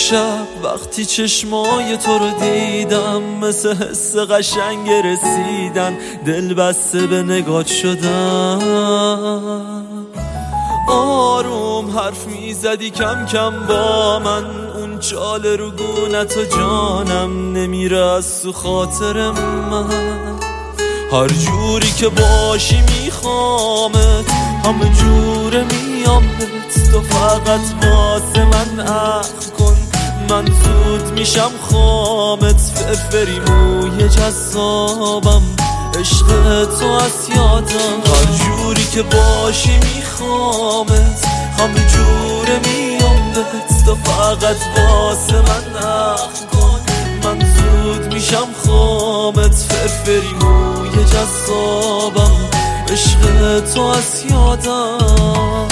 شب وقتی چشمای تو رو دیدم، مثل حس قشنگ رسیدن، دل بسته به نگات شدم. آروم حرف میزدی کم کم با من، اون چاله رو گونت و جانم نمیره از تو خاطر من. هر جوری که باشی میخوامت، همه جوره میامت، تو فقط واسه من عقل کن، من زود میشم خامت. فرفری موی جذابم، عشق تو از یادم. هر جوری که باشی میخوامت، همه جوره میامت، تو فقط واسه من عقل کن، من زود میشم خامت. فرفری موی جذابم، عشق تو از یادم.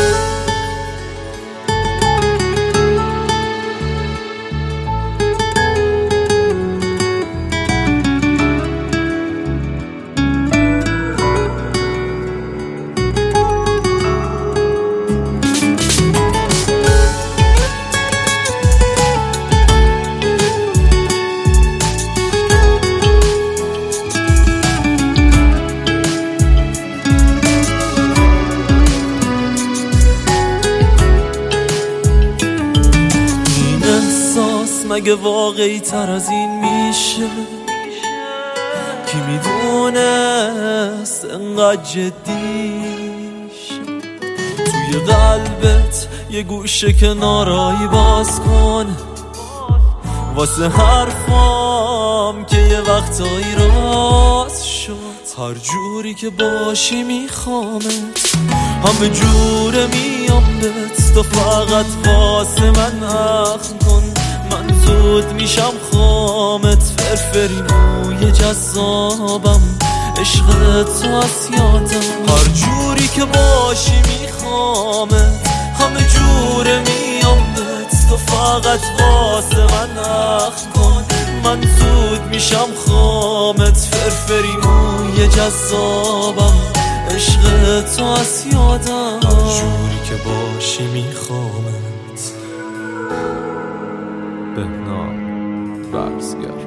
مگه واقعی تر از این میشه؟ کی میدونست انقدر جدیش؟ توی قلبت یه گوشه کنارایی باز کن، واسه حرفام که یه وقتایی راست شد. هر جوری که باشی میخوامت، همه جوره میامت، تو فقط واسه من عقل کن، من زود میشم خامت. فرفری موی جذابم، عشق تو از یادم. هر جوری که باشی میخوامت، همه جوره میامت، تو فقط واسه من عقل کن، من زود میشم خامت. فرفری موی جذابم، عشق تو از یادم. هر جوری که باشی میخوامت. بهنام برزگر.